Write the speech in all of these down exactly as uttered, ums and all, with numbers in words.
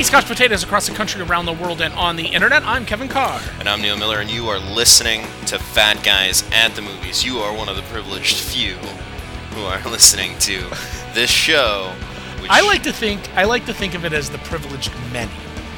Hey, Scotch Potatoes across the country, around the world, and on the internet. I'm Kevin Carr. And I'm Neil Miller, and you are listening to Fat Guys at the Movies. You are one of the privileged few who are listening to this show. Which, I like to think I like to think of it as the privileged many.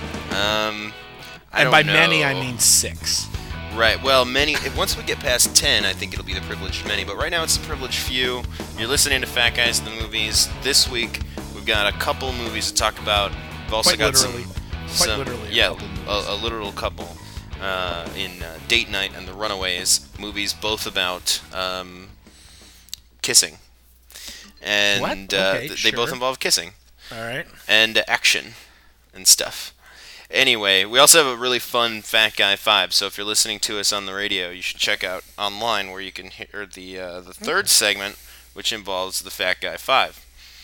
Um, I and don't by know. many, I mean six. Right. Well, many. Once we get past ten, I think it'll be the privileged many. But right now, it's the privileged few. You're listening to Fat Guys at the Movies. This week, we've got a couple movies to talk about. We've also Quite got literally. some. Quite some literally. A yeah, couple a, a literal couple. Uh, in uh, Date Night and The Runaways, movies both about um, kissing. And What? uh, Okay, th- sure. they both involve kissing. All right. And uh, action and stuff. Anyway, we also have a really fun Fat Guy five, so if you're listening to us on the radio, you should check out online where you can hear the uh, the third segment, which involves the Fat Guy five.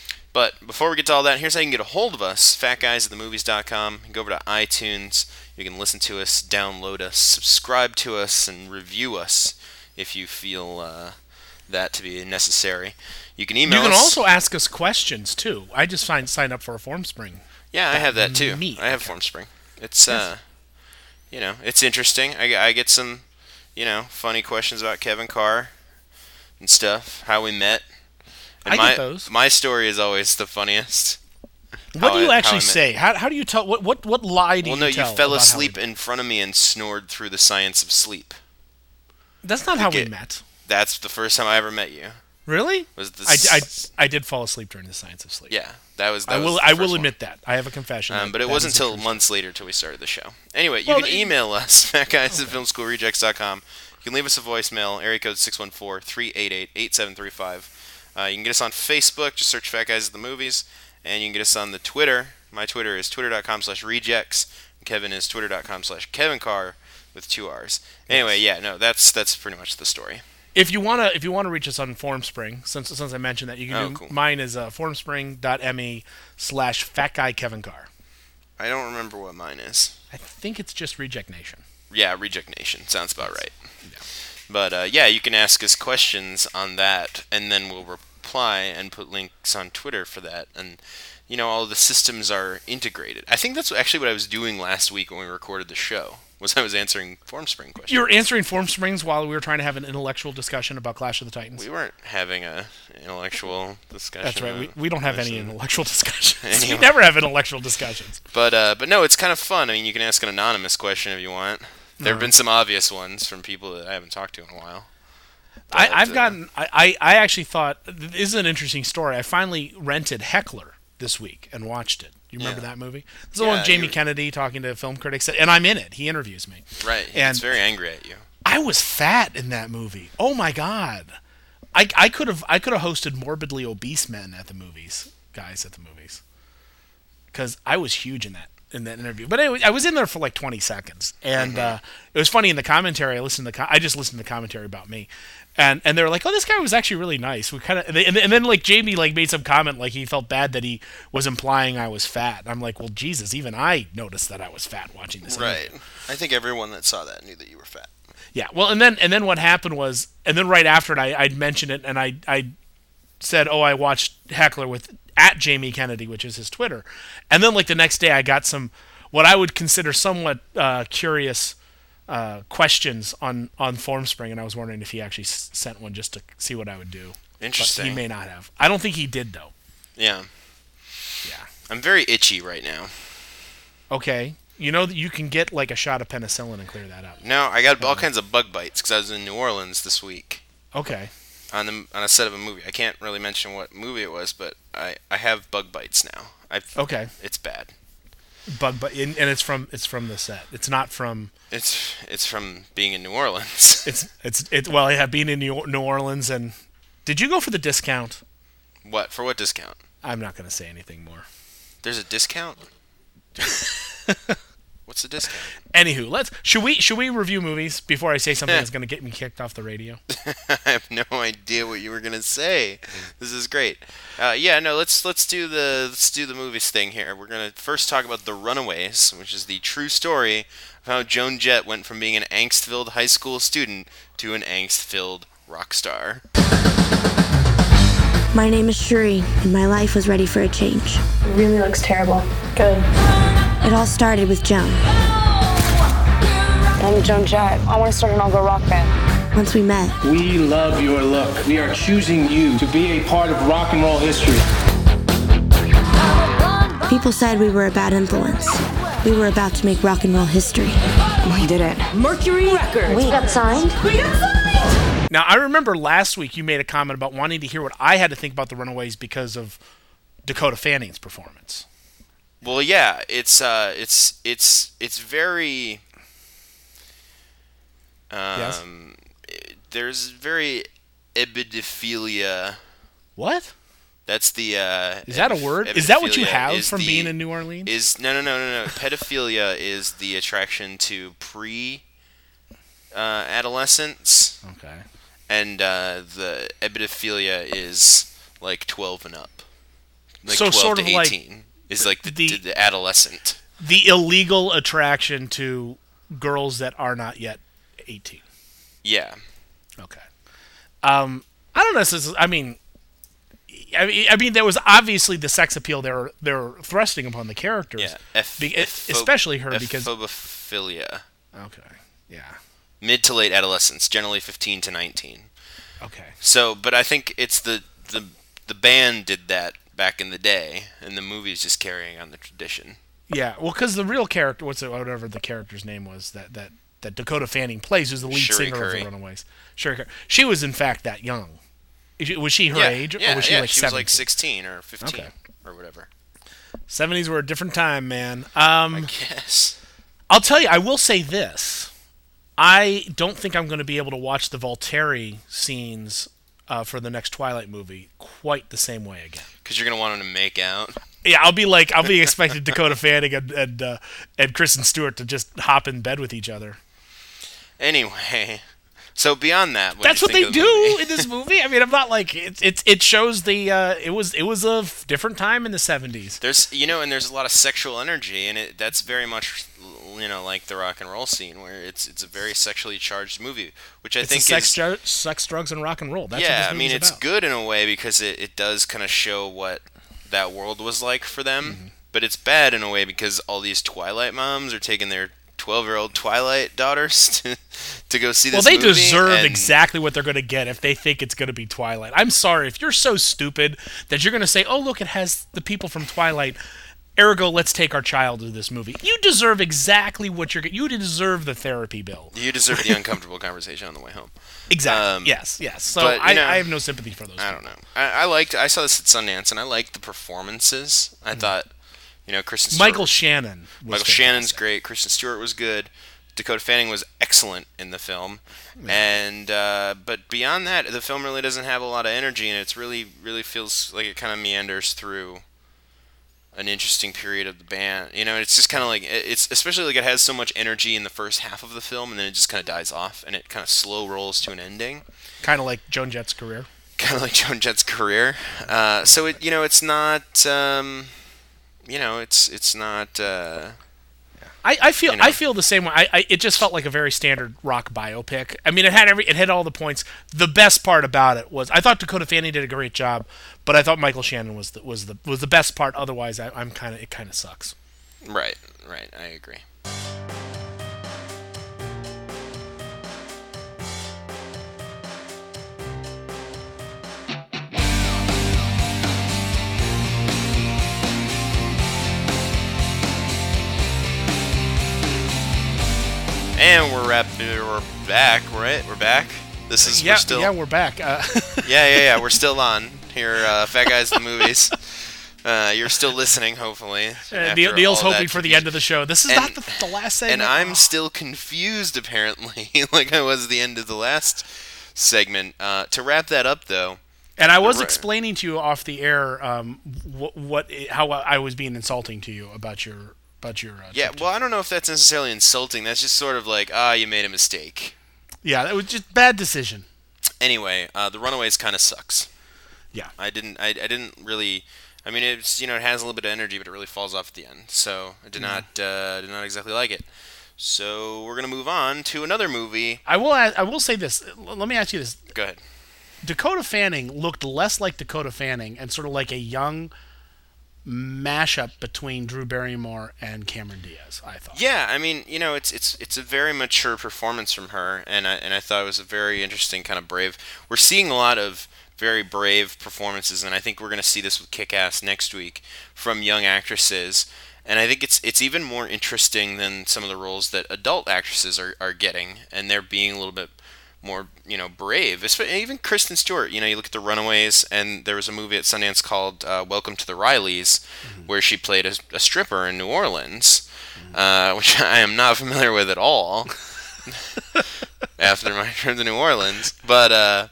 But before we get to all that, here's how you can get a hold of us, fat guys at the movies dot com. You can go over to iTunes, you can listen to us, download us, subscribe to us, and review us if you feel uh, that to be necessary. You can email us. You can also ask us questions, too. I just signed, signed up for a FormSpring. Yeah, I have that too. Me. I have FormSpring. It's, uh, you know, it's interesting. I, I get some, you know, funny questions about Kevin Carr and stuff, how we met. And I my, get those. My story is always the funniest. What How do you I- actually how I met- say? How, how do you tell? What what what lie do Well, you no, tell? you fell about how asleep we- in front of me and snored through the science of sleep. That's not how we it- met. That's the first time I ever met you. Really? Was the I, I, s- I did fall asleep during the science of sleep. Yeah, that was. That I was will the I first will one. admit that. I have a confession. Um, that but it that wasn't is a until true months later till we started the show. Anyway, you Well, can the- email us, fat guys at film school rejects dot com. You can leave us a voicemail, area code six one four, three eight eight, eight seven three five. Uh, you can get us on Facebook, just search Fat Guys at the Movies. And you can get us on the Twitter. My Twitter is twitter dot com slash rejects. Kevin is twitter dot com slash Kevin Carr with two R's. Anyway, yeah, no, that's that's pretty much the story. If you wanna if you wanna reach us on FormSpring, since since I mentioned that, you can Oh, do cool. mine is uh, formspring.me slash fat guy Kevin Carr. I don't remember what mine is. I think it's just Reject Nation. Yeah, Reject Nation. Sounds about right. Yeah. But uh, yeah, you can ask us questions on that, and then we'll reply and put links on Twitter for that. And, you know, all the systems are integrated. I think that's actually what I was doing last week when we recorded the show, was I was answering FormSpring questions. You were answering FormSprings while we were trying to have an intellectual discussion about Clash of the Titans. We weren't having a intellectual discussion. That's right. on We, we don't have any this. intellectual discussions. Anyway. We never have intellectual discussions. But uh, but no, it's kind of fun. I mean, you can ask an anonymous question if you want. There have been some obvious ones from people that I haven't talked to in a while. I, But, I've uh, gotten. I, I I actually thought this is an interesting story. I finally rented Heckler this week and watched it. You remember Yeah. that movie? This is the one Yeah, with Jamie you- Kennedy talking to film critics, and I'm in it. He interviews me. Right. He And- gets very angry at you. I was fat in that movie. Oh my god. I I could have I could have hosted morbidly obese men at the movies, guys at the movies, because I was huge in that in that interview. But anyway, I was in there for like twenty seconds, and uh, it was funny in the commentary. I listened to the com- I just listened to the commentary about me, and and they were like, "Oh, this guy was actually really nice." We kind of and, they- and then- and then like Jamie like made some comment like he felt bad that he was implying I was fat. I'm like, well, Jesus, even I noticed that I was fat watching this. interview. Right. I think everyone that saw that knew that you were fat. Yeah, well, and then and then what happened was, and then right after it, I I'd mentioned it, and I I said, oh, I watched Heckler with at Jamie Kennedy, which is his Twitter, and then like the next day, I got some what I would consider somewhat uh, curious uh, questions on on FormSpring, and I was wondering if he actually s- sent one just to see what I would do. But Interesting. he may not have. I don't think he did though. Yeah. Yeah. I'm very itchy right now. Okay. You know that you can get like a shot of penicillin and clear that up. No, I got all kinds of bug bites because I was in New Orleans this week Okay. on the on a set of a movie. I can't really mention what movie it was, but I, I have bug bites now. I've, Okay. It's bad. Bug, but and and it's from it's from the set. It's not from. It's it's from being in New Orleans. It's it's it. Well, yeah, being in New New Orleans, and did you go for the discount? What? For what discount? I'm not going to say anything more. There's a discount? What's the discount? Anywho, let's should we should we review movies before I say something that's going to get me kicked off the radio? I have no idea what you were gonna say. This is great. Uh, yeah, no, let's let's do the let's do the movies thing here. We're gonna first talk about The Runaways, which is the true story of how Joan Jett went from being an angst-filled high school student to an angst-filled rock star. My name is Shuri, and my life was ready for a change. It really looks terrible. Good. It all started with Joan. I'm Joan Jett. I want to start an all-girl rock band. Once we met, We love your look. We are choosing you to be a part of rock and roll history. people said we were a bad influence. We were about to make rock and roll history. We did it. Mercury Records. We got signed. We got signed! Now, I remember last week you made a comment about wanting to hear what I had to think about the Runaways because of Dakota Fanning's performance. Well, yeah, it's uh, it's it's it's very. Um, Yes? it- there's very ebidophilia. What? That's the. Uh, Is that a eb- word? Is that what you ebidophilia have is from the- being in New Orleans? Is no no no no no. Pedophilia is the attraction to pre. Uh, adolescents, Okay. and uh, the ebidophilia is like twelve and up. Like So twelve sort to of like eighteen is like the, the- the adolescent. The illegal attraction to girls that are not yet eighteen. Yeah. Okay. Um, I don't necessarily. I mean, I mean, I mean, there was obviously the sex appeal they were they were thrusting upon the characters. Yeah. F- Be- F- especially her because. Ephobophilia. Okay. Yeah. Mid to late adolescence, generally fifteen to nineteen. Okay. So, but I think it's the the the band did that back in the day, and the movie's just carrying on the tradition. Yeah. Well, because the real character, what's it, whatever the character's name was that that that Dakota Fanning plays, who's the lead Shuri singer Curry. of the Runaways. Sure. She was in fact that young. Is she- Was she her yeah, age, yeah, or was she yeah, like she seventeen? was like sixteen or fifteen Okay. or whatever. seventies were a different time, man. Um, Yes. I'll tell you, I will say this. I don't think I'm going to be able to watch the Volteri scenes uh, for the next Twilight movie quite the same way again. Because you're gonna want them to make out. Yeah, I'll be like, I'll be expecting Dakota Fanning and and, uh, and Kristen Stewart to just hop in bed with each other. Anyway, so beyond that, what That's do what you they think of the do movie? in this movie. I mean, I'm not like it's it's it shows the uh, it was it was a f- different time in the seventies. There's, you know, and there's a lot of sexual energy, and it that's very much, you know, like the rock and roll scene, where it's it's a very sexually charged movie, which I It's think a sex, is dru- sex, drugs, and rock and roll. That's what yeah. this I mean, movie's it's about. good in a way because it, it does kind of show what that world was like for them, Mm-hmm. but it's bad in a way because all these Twilight moms are taking their twelve-year-old Twilight daughters to to go see Well, this they movie. deserve and exactly what they're going to get if they think it's going to be Twilight. I'm sorry if you're so stupid that you're going to say, "Oh, look, it has the people from Twilight." Ergo, let's take our child to this movie. You deserve exactly what you're. You deserve the therapy bill. You deserve the uncomfortable conversation on the way home. Exactly. Um, yes. Yes. So but, you I, know, I have no sympathy for those. I people. don't know. I, I liked. I saw this at Sundance, and I liked the performances. I thought, you know, Kristen Stewart. Mm. Michael Shannon. Was Michael fantastic. Shannon's great. Kristen Stewart was good. Dakota Fanning was excellent in the film, and uh, but beyond that, the film really doesn't have a lot of energy, and it's really, really feels like it kind of meanders through an interesting period of the band. You know, it's just kind of like it's especially like it has so much energy in the first half of the film, and then it just kind of dies off, and it kind of slow rolls to an ending. Kind of like Joan Jett's career. Kind of like Joan Jett's career. Uh, so it, you know, it's not, um, you know, it's it's not. Uh, I, I feel You know. I feel the same way. I, I it just felt like a very standard rock biopic. I mean, it had every it had all the points. The best part about it was I thought Dakota Fanning did a great job, but I thought Michael Shannon was the, was the was the best part. Otherwise, I, I'm kind of it kind of sucks. right, right. I agree. And we're wrapped. We're back, right? We're back. This is Yeah, we're still. yeah, we're back. Uh, yeah, yeah, yeah. We're still on here. Uh, Fat Guys the Movies. Uh, you're still listening, hopefully. after Neil- Neil's all hoping that for the confusion. end of the show. This is And- not the, the last segment. And I'm Oh. still confused, apparently, like I was at the end of the last segment. Uh, to wrap that up, though. And I was Right. explaining to you off the air um, what, what how I was being insulting to you about your about your uh, Yeah, trip to- well, I don't know if that's necessarily insulting. That's just sort of like, ah, you made a mistake. yeah, that was just bad decision. Anyway, uh, The Runaways kind of sucks. Yeah. I didn't. I, I didn't really. I mean, it's you know it has a little bit of energy, but it really falls off at the end. So I did not uh, did not exactly like it. So we're gonna move on to another movie. I will ask, I will say this. L- Let me ask you this. Go ahead. Dakota Fanning looked less like Dakota Fanning and sort of like a young mashup between Drew Barrymore and Cameron Diaz, I thought. Yeah, I mean, you know, it's it's it's a very mature performance from her, and I and I thought it was a very interesting kind of brave. We're seeing a lot of very brave performances, and I think we're going to see this with Kick-Ass next week from young actresses. And I think it's it's even more interesting than some of the roles that adult actresses are, are getting, and they're being a little bit more, you know, brave. Even Kristen Stewart, you know, you look at The Runaways, and there was a movie at Sundance called uh, Welcome to the Rileys, mm-hmm. where she played a, a stripper in New Orleans, mm-hmm. uh, which I am not familiar with at all after my trip to New Orleans. But, uh,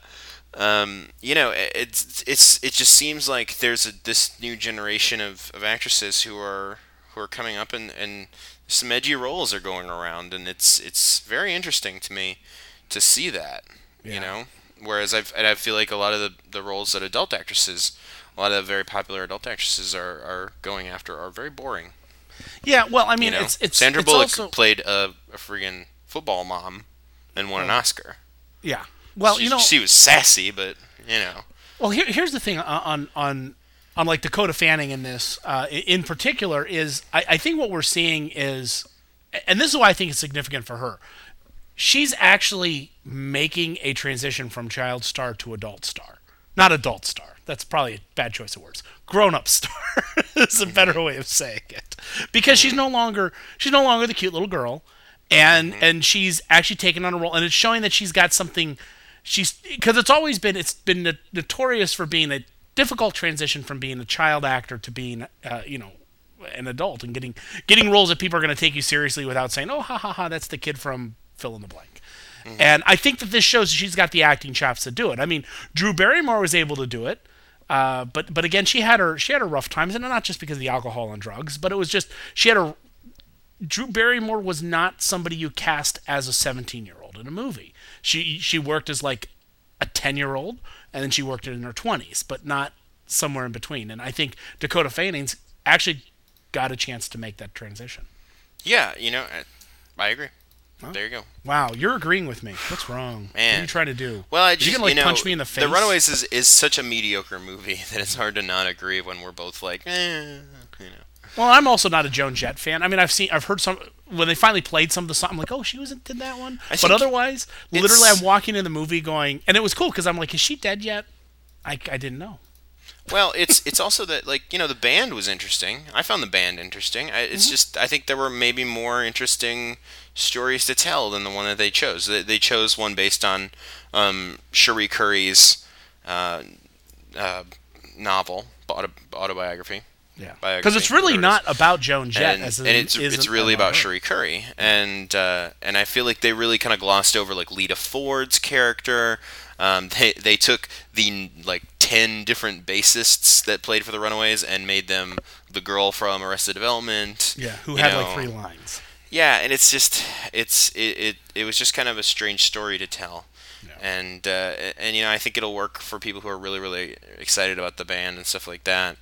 um, you know, it's it's it just seems like there's a, this new generation of, of actresses who are who are coming up, and, and some edgy roles are going around, and it's it's very interesting to me to see that, yeah. you know, whereas I've, and I feel like a lot of the, the roles that adult actresses, a lot of the very popular adult actresses are, are going after are very boring. Yeah, well, I mean, you know? it's it's Sandra it's Bullock also... played a, a friggin' football mom and won oh. an Oscar. Yeah, well, she, you know, she was sassy, but you know. Well, here, here's the thing on on on like Dakota Fanning in this, uh, in particular, is I, I think what we're seeing is, and this is why I think it's significant for her. She's actually making a transition from child star to adult star. Not adult star. That's probably a bad choice of words. Grown-up star is a better way of saying it. Because she's no longer she's no longer the cute little girl, and and she's actually taken on a role, and it's showing that she's got something. She's because it's always been it's been notorious for being a difficult transition from being a child actor to being uh, you know an adult, and getting getting roles that people are going to take you seriously without saying, oh ha ha ha, that's the kid from fill in the blank. Mm-hmm. And I think that this shows she's got the acting chops to do it. I mean, Drew Barrymore was able to do it, uh, but but again, she had her she had her rough times, and not just because of the alcohol and drugs, but it was just she had a. Drew Barrymore was not somebody you cast as a seventeen-year-old in a movie. She she worked as like a ten-year-old, and then she worked in her twenties, but not somewhere in between. And I think Dakota Fanning's actually got a chance to make that transition. Yeah, you know, I, I agree. Well, there you go. Wow, you're agreeing with me. What's wrong? Man. What are you trying to do? Well, I are just, you gonna like you know, punch me in the face? The Runaways is, is such a mediocre movie that it's hard to not agree when we're both like, eh, you know. Well, I'm also not a Joan Jett fan. I mean, I've seen, I've heard some when they finally played some of the songs. I'm like, oh, she was in that one. I but otherwise, literally, I'm walking in the movie going, and it was cool because I'm like, is she dead yet? I, I didn't know. Well, it's it's also that, like, you know, the band was interesting. I found the band interesting. I, it's mm-hmm. just I think there were maybe more interesting stories to tell than the one that they chose. They, they chose one based on um, Cherie Curry's uh, uh, novel, auto, autobiography. Yeah, because it's really not about Joan Jett, and, as and it's it's really about Cherie Curry, and uh, and I feel like they really kind of glossed over like Lita Ford's character. Um, they they took the like ten different bassists that played for the Runaways and made them the girl from Arrested Development. Yeah, who had know. like three lines. Yeah, and it's just it's it, it it was just kind of a strange story to tell. Yeah. And uh, and you know I think it'll work for people who are really really excited about the band and stuff like that.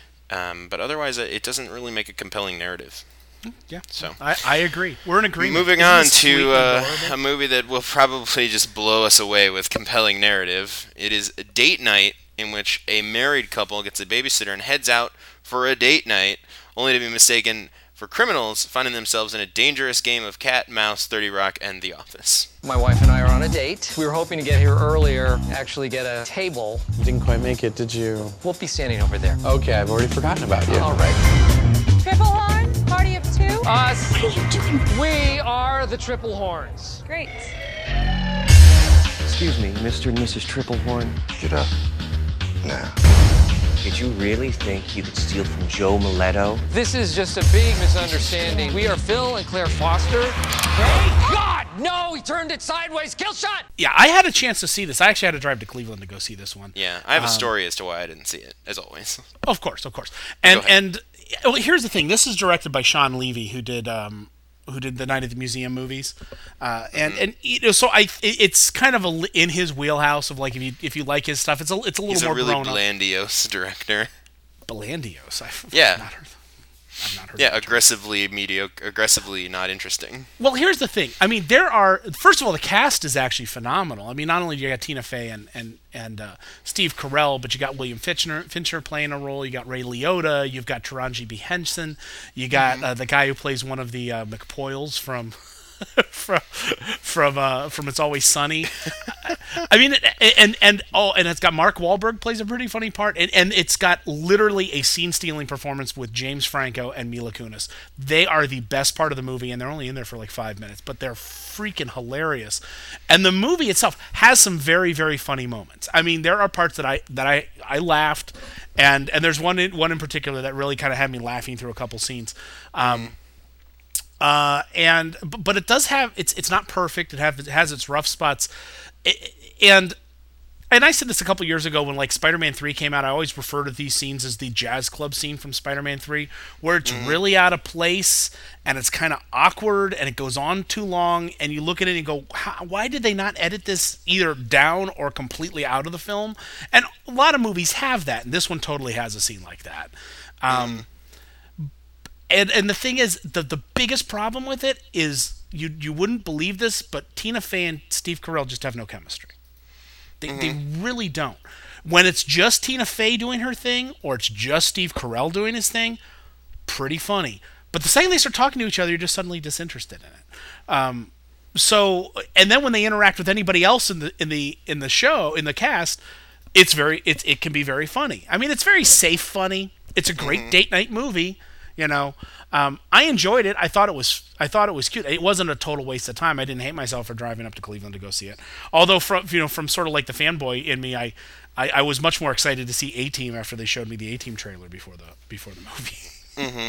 Um, but otherwise, it doesn't really make a compelling narrative. Yeah, so I, I agree. We're in agreement. Moving Isn't on to uh, a movie that will probably just blow us away with compelling narrative. It is a date night in which a married couple gets a babysitter and heads out for a date night, only to be mistaken for criminals, finding themselves in a dangerous game of cat, mouse, thirty Rock, and The Office. My wife and I are on a date. We were hoping to get here earlier, actually get a table. You didn't quite make it, did you? We'll be standing over there. Okay, I've already forgotten about you. All right. Triple horn? Party of two? Us. What are you doing? We are the Triple Horns. Great. Excuse me, Mister and Missus Triplehorn. Get up. Now. Did you really think you could steal from Joe Miletto? This is just a big misunderstanding. We are Phil and Claire Foster. Thank God! No, he turned it sideways. Kill shot! Yeah, I had a chance to see this. I actually had to drive to Cleveland to go see this one. Yeah, I have a um, story as to why I didn't see it, as always. Of course, of course. And and well, here's the thing. This is directed by Sean Levy, who did um, who did the Night at the Museum movies, uh, and mm-hmm. and you know, so I it's kind of a, in his wheelhouse of like if you if you like his stuff, it's a it's a little He's more a really grown Blandios up. director. Blandios, I've yeah. not heard. I've not heard. Yeah, that term. aggressively mediocre, aggressively not interesting. Well, here's the thing. I mean, there are. First of all, the cast is actually phenomenal. I mean, not only do you got Tina Fey and and and uh, Steve Carell, but you got William Fincher, Fincher playing a role. You got Ray Liotta. You've got Taraji B. Henson. You got mm-hmm. uh, the guy who plays one of the uh, McPoyles from. from from uh, from It's Always Sunny. I mean, and and oh, and it's got Mark Wahlberg plays a pretty funny part, and and it's got literally a scene-stealing performance with James Franco and Mila Kunis. They are the best part of the movie, and they're only in there for like five minutes, but they're freaking hilarious. And the movie itself has some very very funny moments. I mean, there are parts that I that I I laughed, and and there's one in, one in particular that really kind of had me laughing through a couple scenes. Um, Uh, and but it does have it's it's not perfect. It have it has its rough spots, it, and and I said this a couple years ago when like Spider-Man three came out. I always refer to these scenes as the jazz club scene from Spider-Man three, where it's mm-hmm. really out of place and it's kind of awkward and it goes on too long. And you look at it and you go, why did they not edit this either down or completely out of the film? And a lot of movies have that, and this one totally has a scene like that. Um, mm. And and the thing is, the the biggest problem with it is you you wouldn't believe this, but Tina Fey and Steve Carell just have no chemistry. They mm-hmm. they really don't. When it's just Tina Fey doing her thing, or it's just Steve Carell doing his thing, pretty funny. But the second they start talking to each other, you're just suddenly disinterested in it. Um, so and then when they interact with anybody else in the in the in the show in the cast, it's very it it can be very funny. I mean, it's very safe funny. It's a great mm-hmm. date night movie. You know, um, I enjoyed it. I thought it was, I thought it was cute. It wasn't a total waste of time. I didn't hate myself for driving up to Cleveland to go see it. Although, from you know, from sort of like the fanboy in me, I, I, I was much more excited to see A-Team after they showed me the A-Team trailer before the before the movie. Mm-hmm.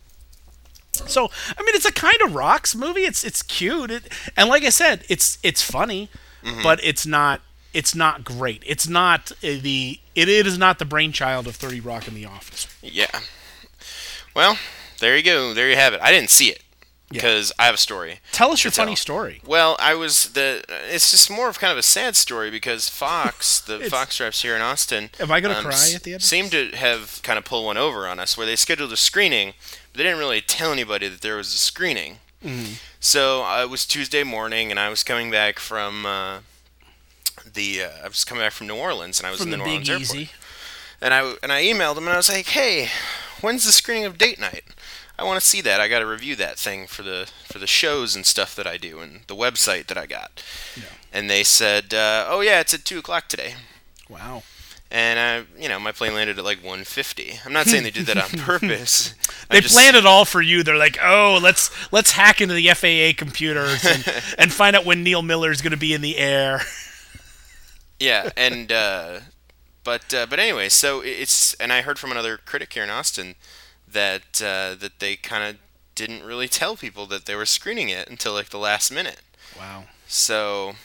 So, I mean, it's a kind of rocks movie. It's it's cute, it, and like I said, it's it's funny, mm-hmm. but it's not it's not great. It's not the it, it is not the brainchild of thirty Rock and The Office. Yeah. Well, there you go. There you have it. I didn't see it because yeah. I have a story. Tell us your funny story. Well, I was the. It's just more of kind of a sad story because Fox, the Fox reps here in Austin, am I going to um, cry at the end? Seemed to have kind of pulled one over on us where they scheduled a screening, but they didn't really tell anybody that there was a screening. Mm. So uh, it was Tuesday morning, and I was coming back from uh, the. Uh, I was coming back from New Orleans, and I was from in the, the New Orleans Big airport. Easy. And I and I emailed them, and I was like, hey. When's the screening of Date Night? I want to see that. I got to review that thing for the for the shows and stuff that I do and the website that I got. Yeah. And they said, uh, "Oh yeah, it's at two o'clock today." Wow. And I, you know, my plane landed at like one fifty. I'm not saying they did that on purpose. They just... planned it all for you. They're like, "Oh, let's let's hack into the F A A computers and, and find out when Neil Miller is going to be in the air." Yeah, and. Uh, But uh, but anyway, so it's and I heard from another critic here in Austin that uh, that they kind of didn't really tell people that they were screening it until like the last minute. Wow. So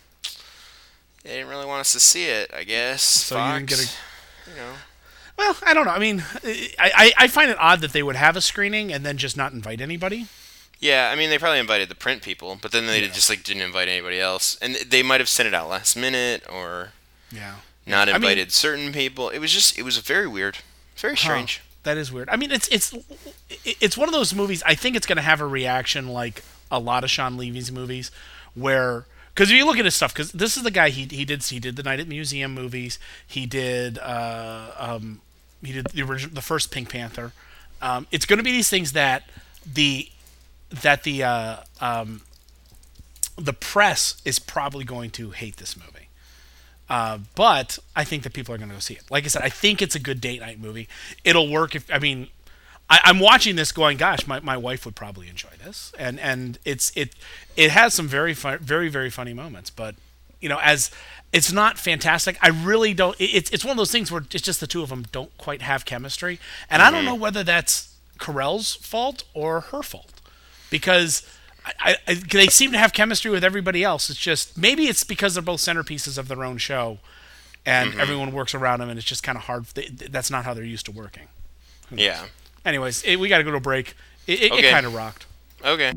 they didn't really want us to see it, I guess. So Fox, you didn't get a, you know. Well, I don't know. I mean, I, I I find it odd that they would have a screening and then just not invite anybody. Yeah, I mean they probably invited the print people, but then they yeah. just like didn't invite anybody else, and they might have sent it out last minute or. Yeah. Not invited I mean, certain people. It was just, it was very weird. Very strange. Huh, that is weird. I mean, it's it's it's one of those movies, I think it's going to have a reaction like a lot of Sean Levy's movies, where, because if you look at his stuff, because this is the guy, he he did he did the Night at Museum movies, he did, uh, um, he did the original, the first Pink Panther. Um, it's going to be these things that the, that the, uh, um, the press is probably going to hate this movie. Uh, but I think that people are going to go see it. Like I said, I think it's a good date night movie. It'll work if, I mean, I, I'm watching this going, gosh, my, my wife would probably enjoy this. And, and it's, it, it has some very fun, very, very funny moments, but you know, as it's not fantastic. I really don't, it, it's, it's one of those things where it's just the two of them don't quite have chemistry. And mm-hmm. I don't know whether that's Carell's fault or her fault, because I, I, they seem to have chemistry with everybody else. It's just, maybe it's because they're both centerpieces of their own show, and mm-hmm. everyone works around them, and it's just kind of hard. They, that's not how they're used to working. Yeah. Anyways, it, we got to go to a break. It, it, okay. it kind of rocked. Okay.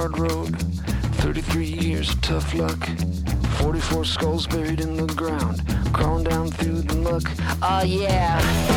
hard road. thirty-three years of tough luck. forty-four skulls buried in the ground. Crawling down through the muck. Oh yeah.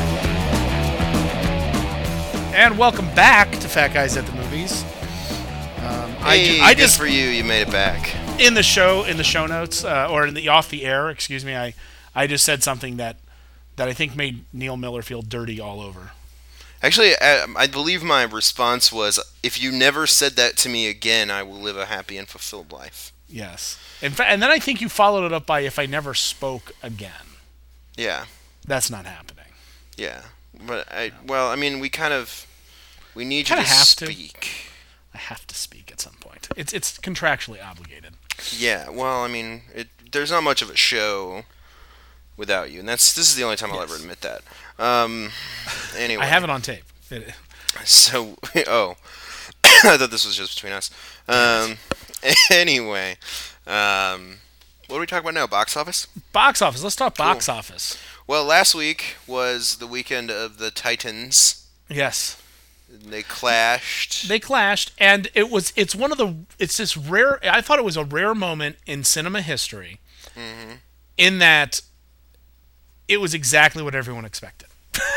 And welcome back to Fat Guys at the Movies. Um, Hey, I, ju- I good just for you. You made it back. in the show in the show notes uh, or in the off the air, excuse me. I, I just said something that that I think made Neil Miller feel dirty all over. Actually, I, I believe my response was, "If you never said that to me again, I will live a happy and fulfilled life." Yes. In fact, and then I think you followed it up by "if I never spoke again." Yeah. That's not happening. Yeah. But I well, I mean, we kind of we need Kinda you to have speak. to. I have to speak at some point. It's it's contractually obligated. Yeah. Well, I mean, it, there's not much of a show without you, and that's this is the only time I'll Yes. ever admit that. Um, anyway, I have it on tape. It, So, oh, I thought this was just between us. Um, anyway, um, what are we talking about now? Box office? box office. Let's talk box Cool. office. Well, last week was the weekend of the Titans. Yes. They clashed. They clashed, and it was it's one of the it's this rare I thought it was a rare moment in cinema history Mm-hmm. in that it was exactly what everyone expected.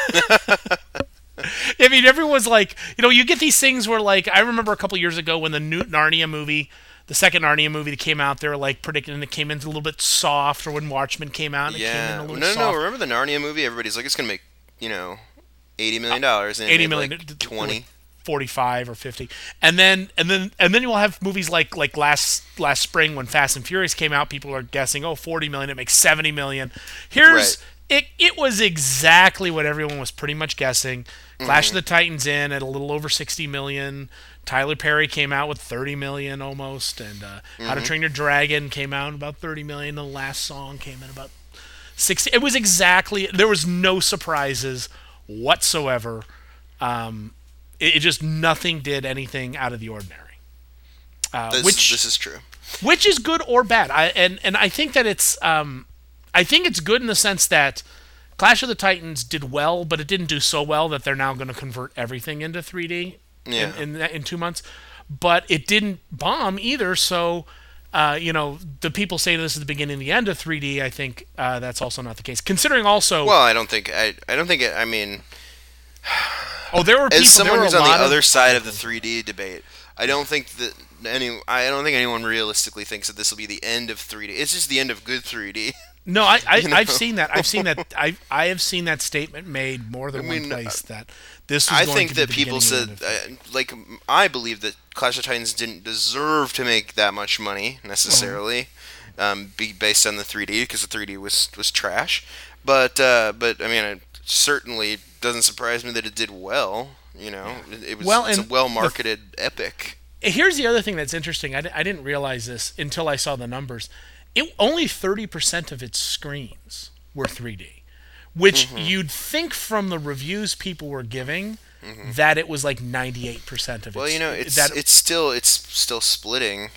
I mean, everyone's like, you know, you get these things where, like, I remember a couple years ago when the new Narnia movie, the second Narnia movie that came out, they were like predicting it came in a little bit soft, or when Watchmen came out, it yeah. came in a No, little no, soft. no. Remember the Narnia movie? Everybody's like, it's going to make, you know, eighty million dollars. And it eighty made, million, like twenty. forty-five or fifty, and then and then and then you'll have movies like like last last spring when Fast and Furious came out. People are guessing, oh, forty million, it makes seventy million. Here's it. It was exactly what everyone was pretty much guessing. Clash Mm-hmm. of the Titans in at a little over sixty million. Tyler Perry came out with thirty million almost, and uh, How to Mhm. Train Your Dragon came out about thirty million. The last song came in about sixty. It was exactly. There was no surprises whatsoever. Um, it, it just nothing did anything out of the ordinary. Uh, This, which this is true. which is good or bad. I and and I think that it's um, I think it's good in the sense that Clash of the Titans did well, but it didn't do so well that they're now going to convert everything into three D Yeah. in, in in two months. But it didn't bomb either, so. Uh, you know, the people say this is the beginning and the end of three D. I think uh, that's also not the case. Considering also, Well, I don't think I. I don't think it. I mean, oh, there were people. as someone there were who's a on the lot of- other side of the three D debate, I don't think that any. I don't think anyone realistically thinks that this will be the end of three D. It's just the end of good three D. No, I, I You know? I've seen that. I've seen that. I I have seen that statement made more than I mean, one place that this was I going think to be that the people beginning said, and end of- uh, like, I believe that Clash of Titans didn't deserve to make that much money necessarily, um, be based on the three D because the three D was was trash. But uh, but I mean, it certainly doesn't surprise me that it did well. You know, it, it was Well, it's a and well marketed epic. Here's the other thing that's interesting. I, di- I didn't realize this until I saw the numbers. It only thirty percent of its screens were three D, which Mhm. you'd think from the reviews people were giving Mhm. that it was like ninety-eight percent of it. Well, you know, it's that, it's still it's still splitting.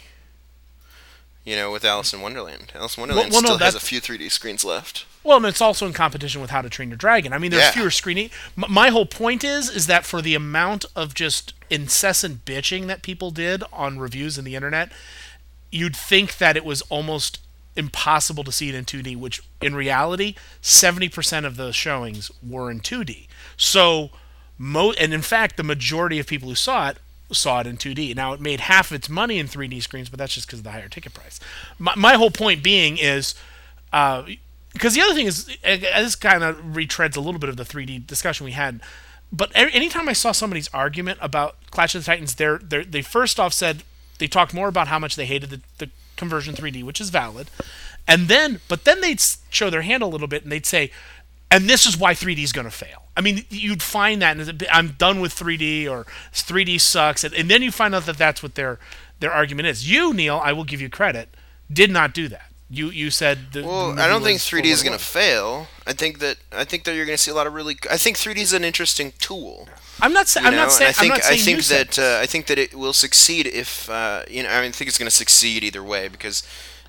You know, with Alice in Wonderland, Alice in Wonderland well, no, still has a that- few three D screens left. Well, and it's also in competition with How to Train Your Dragon. I mean, there's Yeah. fewer screening. M- my whole point is, is that for the amount of just incessant bitching that people did on reviews in the internet, you'd think that it was almost impossible to see it in two D, which in reality, seventy percent of the showings were in two D. So, mo- and in fact, the majority of people who saw it saw it in two D. Now, it made half of its money in three D screens, but that's just because of the higher ticket price. My, my whole point being is, uh, because the other thing is, uh, this kind of retreads a little bit of the three D discussion we had, but a- anytime I saw somebody's argument about Clash of the Titans, they're, they're, they first off said, they talked more about how much they hated the, the conversion three D, which is valid, and then, but then they'd s- show their hand a little bit, and they'd say, and this is why three D is going to fail. I mean, you'd find that, and I'm done with three D, or three D sucks, and, and then you find out that that's what their their argument is. You, Neil, I will give you credit, did not do that. You you said the, Well, the I don't movie think was three D for is what it going to was. fail. I think that I think that you're going to see a lot of really. I think three D is an interesting tool. I'm not saying. You I'm know, not saying. and I think I'm not saying I think you said that uh, I think that it will succeed if uh, you know. I mean, I think it's going to succeed either way because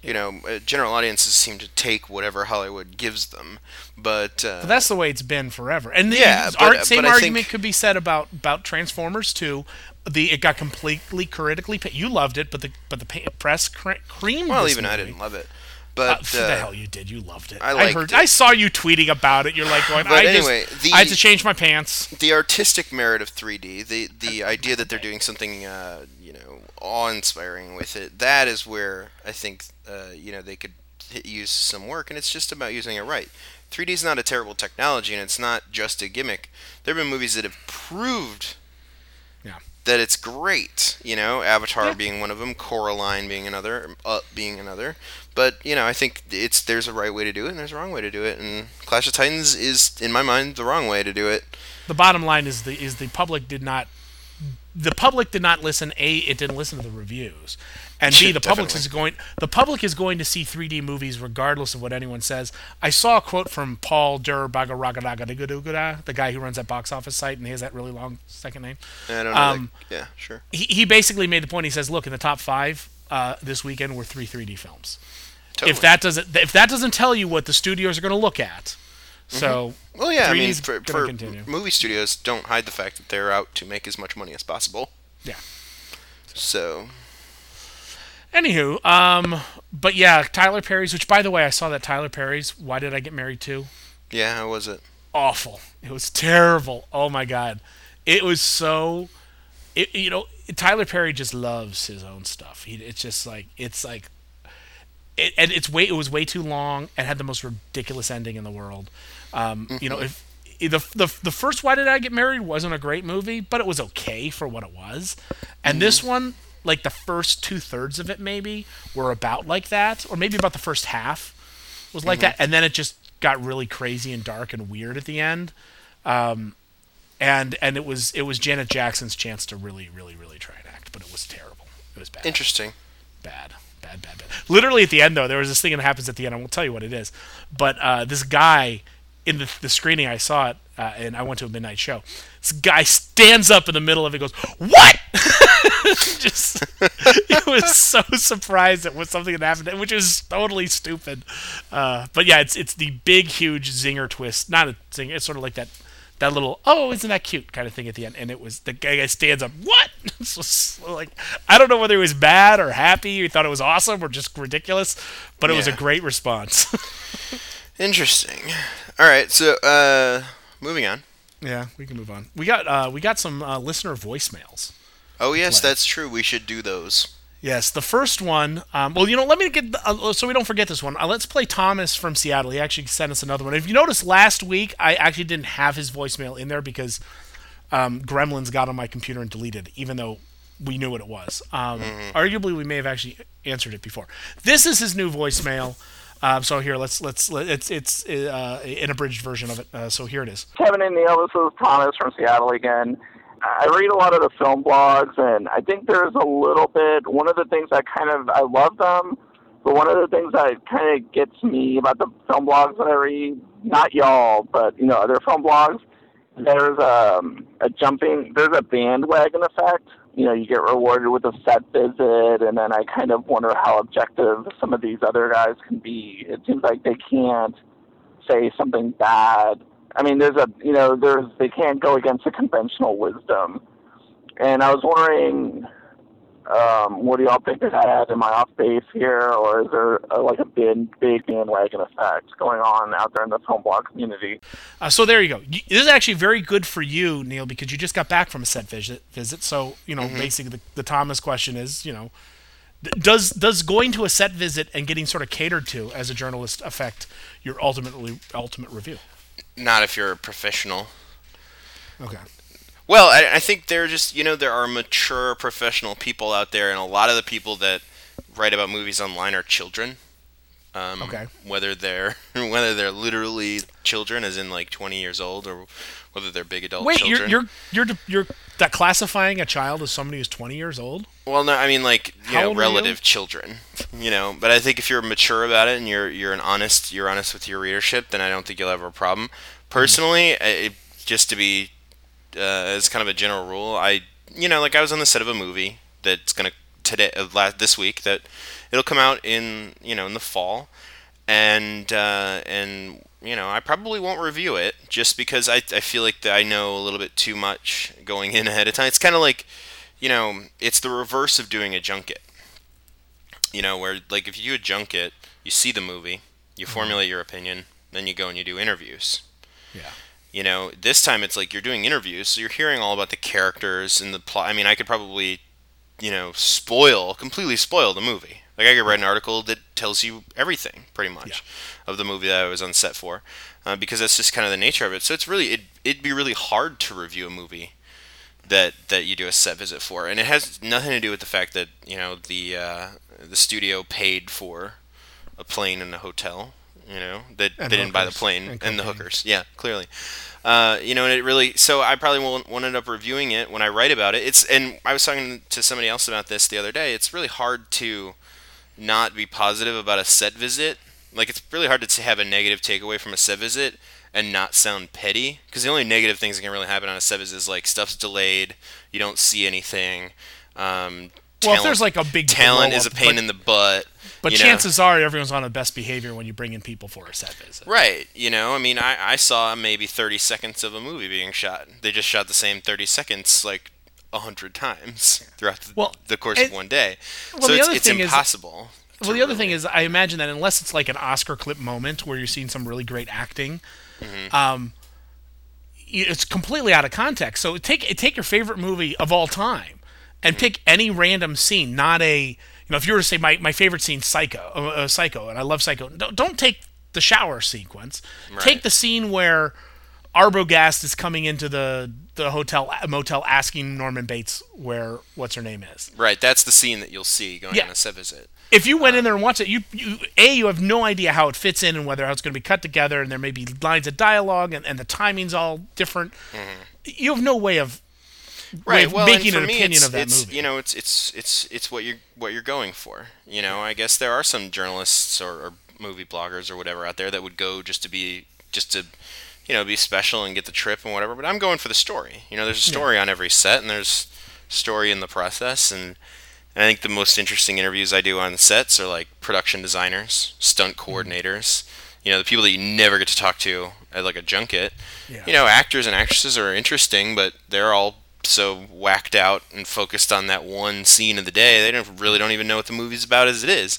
you know, uh, general audiences seem to take whatever Hollywood gives them. But, uh, but that's the way it's been forever. And the yeah, the but, art, uh, same but I argument think, could be said about, about Transformers two. The it got completely critically. You loved it, but the but the press cre- creamed. Well, this even movie. I didn't love it. But uh, uh, the hell you did, you loved it. I, I liked heard. it. I saw you tweeting about it. You're like going. But I anyway, just, the, I had to change my pants. The artistic merit of three D, the the idea that they're doing something, uh, you know, awe-inspiring with it. That is where I think, uh, you know, they could hit, use some work, and it's just about using it right. three D is not a terrible technology, and it's not just a gimmick. There have been movies that have proved. Yeah. That it's great, you know, Avatar yeah. being one of them, Coraline being another, Up being another. But, you know, I think it's there's a right way to do it and there's a wrong way to do it. And Clash of Titans is, in my mind, the wrong way to do it. The bottom line is the is the public did not the public did not listen. A, it didn't listen to the reviews, and B, the public is going the public is going to see three D movies regardless of what anyone says. I saw a quote from Paul Dur Bagaragadagadaguduguda, the guy who runs that box office site, and he has that really long second name. I don't know. Um, like, yeah, sure. He he basically made the point. He says, "Look, in the top five uh, this weekend were three 3D films. Totally. If that doesn't if that doesn't tell you what the studios are going to look at." So, mm-hmm. well, yeah, I mean, for, for continue. movie studios don't hide the fact that they're out to make as much money as possible. Yeah. So. Anywho, um, but yeah, Tyler Perry's, which, by the way, I saw that Tyler Perry's Why Did I Get Married Too? Yeah, how was it? Awful. It was terrible. Oh, my God. It was so, it, you know, Tyler Perry just loves his own stuff. He, it's just like, it's like, It, and it's way it was way too long and had the most ridiculous ending in the world. Um, mm-hmm. You know, if the, the the first Why Did I Get Married wasn't a great movie, but it was okay for what it was. And mm-hmm. this one, like the first two thirds of it, maybe were about like that, or maybe about the first half was like mm-hmm. that, and then it just got really crazy and dark and weird at the end. Um, and and it was it was Janet Jackson's chance to really really really try and act, but it was terrible. It was bad. Interesting. Bad. Bad, bad, bad. Literally at the end, though, there was this thing that happens at the end. I won't tell you what it is. But uh, this guy, in the, the screening I saw it, uh, and I went to a midnight show, this guy stands up in the middle of it and goes, "What?" Just, he was so surprised it was something that happened, which is totally stupid. Uh, but yeah, it's it's the big, huge zinger twist. Not a zinger, it's sort of like that that little, oh, isn't that cute kind of thing at the end. And it was, the guy stands up, what? So, so, like, I don't know whether he was mad or happy, or he thought it was awesome or just ridiculous, but it yeah. was a great response. Interesting. All right, so uh, moving on. Yeah, we can move on. We got uh, we got some uh, listener voicemails. Oh, yes, that's true. We should do those. Yes, the first one, um, well, you know, let me get, uh, so we don't forget this one. Uh, let's play Thomas from Seattle. He actually sent us another one. If you noticed last week, I actually didn't have his voicemail in there because um, Gremlins got on my computer and deleted it, even though we knew what it was. Um, mm-hmm. Arguably, we may have actually answered it before. This is his new voicemail. Uh, so here, let's, let's, let, it's, it's uh, an abridged version of it. Uh, so here it is. Kevin and Neil, this is Thomas from Seattle again. I read a lot of the film blogs, and I think there's a little bit, one of the things that kind of, I love them, but one of the things that kind of gets me about the film blogs that I read, not y'all, but, you know, other film blogs, there's um, a jumping, there's a bandwagon effect. You know, you get rewarded with a set visit, and then I kind of wonder how objective some of these other guys can be. It seems like they can't say something bad. I mean, there's a, you know, there's, they can't go against the conventional wisdom. And I was wondering, um, what do y'all think of that? Am I off base here, or is there a, like a big, big bandwagon effect going on out there in the film blog community? Uh, so there you go. You, this is actually very good for you, Neil, because you just got back from a set visit. visit. So, you know, mm-hmm. basically the, the Thomas question is, you know, does does going to a set visit and getting sort of catered to as a journalist affect your ultimately ultimate review? Not if you're a professional. Okay. Well, I, I think there are just, you know, there are mature professional people out there, and a lot of the people that write about movies online are children. Um, okay. Whether they're whether they're literally children, as in like twenty years old, or whether they're big adult Wait, children. Wait, you're you're you're you're that classifying a child as somebody who's twenty years old? Well, no, I mean like you How know old relative are you? children, you know. But I think if you're mature about it and you're you're an honest you're honest with your readership, then I don't think you'll have a problem. Personally, mm-hmm. it, just to be uh, as kind of a general rule, I you know like I was on the set of a movie that's gonna today uh, last this week that it'll come out in you know in the fall, and uh, and you know I probably won't review it just because I I feel like that I know a little bit too much going in ahead of time. It's kind of like, you know, it's the reverse of doing a junket. You know, where like if you do a junket, you see the movie, you formulate your opinion, then you go and you do interviews. Yeah. You know, this time it's like you're doing interviews, so you're hearing all about the characters and the plot. I mean, I could probably, you know, spoil, completely spoil the movie. Like, I could write an article that tells you everything, pretty much, yeah. of the movie that I was on set for, uh, because that's just kind of the nature of it. So it's really, it, it'd be really hard to review a movie that that you do a set visit for. And it has nothing to do with the fact that, you know, the uh, the studio paid for a plane and a hotel. You know, that they, they didn't buy the plane and, and the hookers. Yeah, clearly. Uh, you know, and it really. So I probably won't, won't end up reviewing it when I write about it. It's and I was talking to somebody else about this the other day. It's really hard to not be positive about a set visit. Like, it's really hard to have a negative takeaway from a set visit and not sound petty. Because the only negative things that can really happen on a set visit is like stuff's delayed, you don't see anything. Um, well, talent, if there's like a big talent is a pain but, in the butt. But you chances know. are everyone's on the best behavior when you bring in people for a set visit. Right. You know, I mean, I, I saw maybe thirty seconds of a movie being shot. They just shot the same thirty seconds like a hundred times throughout the, well, the course and, of one day. Well, so the it's, other it's thing impossible. Is, well, the other thing is, I imagine that unless it's like an Oscar clip moment where you're seeing some really great acting, mm-hmm. um, it's completely out of context. So take take your favorite movie of all time and mm-hmm. pick any random scene, not a... You know, if you were to say my, my favorite scene, Psycho, uh, Psycho, and I love Psycho, don't, don't take the shower sequence. Right. Take the scene where Arbogast is coming into the the hotel motel asking Norman Bates where what's her name is. Right, that's the scene that you'll see going yeah. on a set visit. If you went um, in there and watched it, you, you a you have no idea how it fits in and whether how it's going to be cut together, and there may be lines of dialogue and, and the timing's all different. Mm-hmm. You have no way of Right. Well, making and for an me, opinion it's, of that it's, movie. You know, it's it's it's it's what you're what you're going for. You know, I guess there are some journalists or, or movie bloggers or whatever out there that would go just to be just to, you know, be special and get the trip and whatever. But I'm going for the story. You know, there's a story yeah. on every set, and there's story in the process. And, and I think the most interesting interviews I do on sets are like production designers, stunt coordinators. Mm-hmm. You know, the people that you never get to talk to at like a junket. Yeah. You know, actors and actresses are interesting, but they're all so whacked out and focused on that one scene of the day, they don't really don't even know what the movie's about as it is.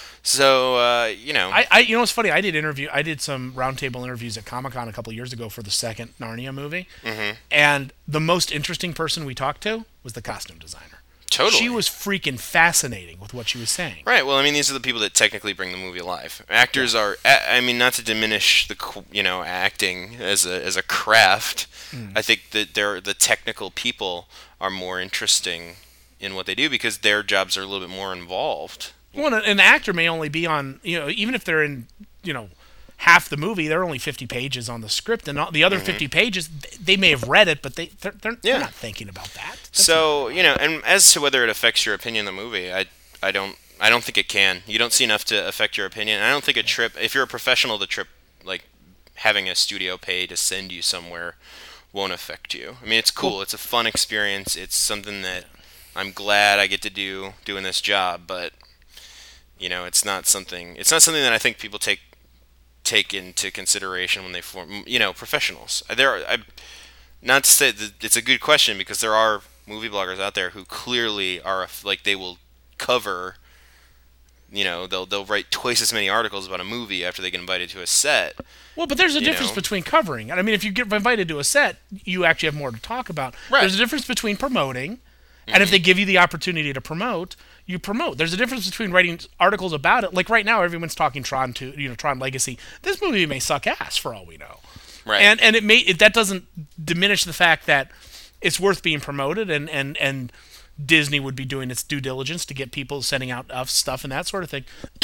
So uh, you know, I, I you know what's funny? I did interview, I did some roundtable interviews at Comic-Con a couple of years ago for the second Narnia movie, mm-hmm. and the most interesting person we talked to was the costume designer. Totally, she was freaking fascinating with what she was saying. Right. Well, I mean, these are the people that technically bring the movie alive. Actors yeah. are, I mean, not to diminish the you know acting as a as a craft. Mm. I think that they're the technical people are more interesting in what they do because their jobs are a little bit more involved. Well, an actor may only be on, you know, even if they're in, you know, half the movie, there are only fifty pages on the script, and the other mm-hmm. fifty pages, they may have read it, but they they're, they're, yeah. they're not thinking about that. That's so you know, and as to whether it affects your opinion of the movie, I I don't I don't think it can. You don't see enough to affect your opinion. I don't think a trip, if you're a professional, the trip like having a studio pay to send you somewhere won't affect you. I mean, it's cool. It's a fun experience. It's something that I'm glad I get to do doing this job, but you know, it's not something. It's not something that I think people take. take into consideration when they form, you know, professionals. There are, I, not to say that it's a good question because there are movie bloggers out there who clearly are like they will cover, you know, they'll they'll write twice as many articles about a movie after they get invited to a set. Well, but there's a difference know? between covering. I mean, if you get invited to a set, you actually have more to talk about. Right. There's a difference between promoting, mm-hmm. and if they give you the opportunity to promote, you promote. There's a difference between writing articles about it. Like right now, everyone's talking Tron two, you know, Tron Legacy. This movie may suck ass for all we know. Right. And and it may it, that doesn't diminish the fact that it's worth being promoted, and, and, and Disney would be doing its due diligence to get people sending out stuff and that sort of thing.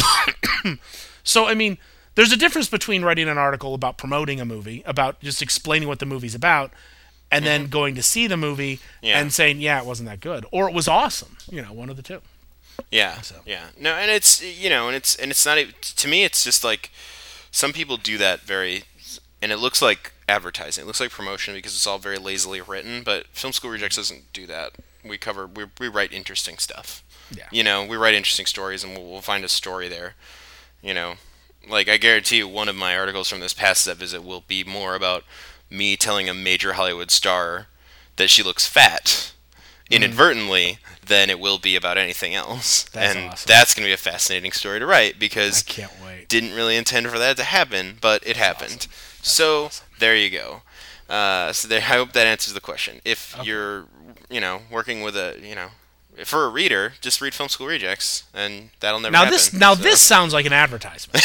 So I mean, there's a difference between writing an article about promoting a movie, about just explaining what the movie's about, and mm-hmm. then going to see the movie yeah. and saying, yeah, it wasn't that good, or it was awesome. You know, one of the two. Yeah, so. yeah. No, and it's, you know, and it's, and it's not, to me, it's just like, some people do that very, and it looks like advertising. It looks like promotion because it's all very lazily written, but Film School Rejects doesn't do that. We cover, we, we write interesting stuff. Yeah. You know, we write interesting stories, and we'll, we'll find a story there. You know, like I guarantee you, one of my articles from this past Set Visit will be more about me telling a major Hollywood star that she looks fat inadvertently mm. than it will be about anything else. That's and awesome. That's going to be a fascinating story to write because I can't wait. Didn't really intend for that to happen, but it That's happened. Awesome. So awesome. There you go. Uh, so there, I hope that answers the question. If okay. you're, you know, working with a, you know, for a reader, just read Film School Rejects, and that'll never now happen. This, now so. this sounds like an advertisement.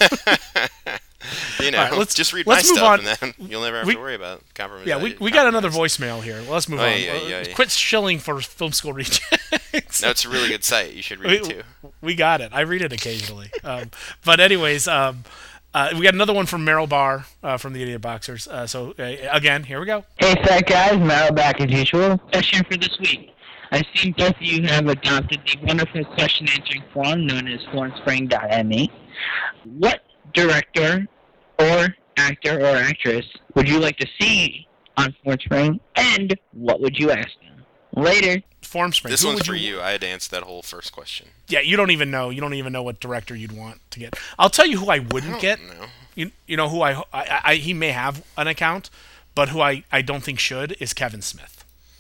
You know, right, let's just read let's my move stuff, on. and then you'll never have we, to worry about compromise. Yeah, we, we got another voicemail here. Let's move oh, on. Yeah, yeah, yeah. Quit shilling for Film School Rejects. No, it's a really good site. You should read we, it too. We got it. I read it occasionally. um, but anyways, um, uh, we got another one from Meryl Barr uh, from the Idiot Boxers. Uh, so uh, again, here we go. Hey, fat guys, Meryl back as usual. Question for this week. I've seen both of you have adopted the wonderful question answering forum known as formspring dot m e. What director or actor or actress would you like to see on Formspring, and what would you ask them? Later. Formspring. This Who one's would for you... you. I had to answer that whole first question. Yeah, you don't even know. You don't even know what director you'd want to get. I'll tell you who I wouldn't I get. Know. You you know who I, I, I he may have an account, but who I, I don't think should is Kevin Smith.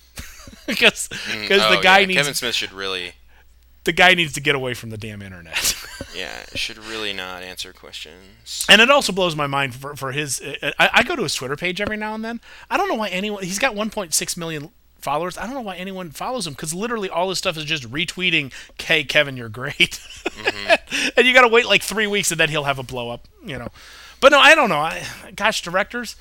Because mm, oh, the guy yeah. needs Kevin Smith should really the guy needs to get away from the damn internet. Yeah, should really not answer questions. And it also blows my mind for for his. I, I go to his Twitter page every now and then. I don't know why anyone. He's got one point six million followers. I don't know why anyone follows him because literally all his stuff is just retweeting, "Hey Kevin, you're great," mm-hmm. and you got to wait like three weeks and then he'll have a blow up. You know, but no, I don't know. I, gosh, directors.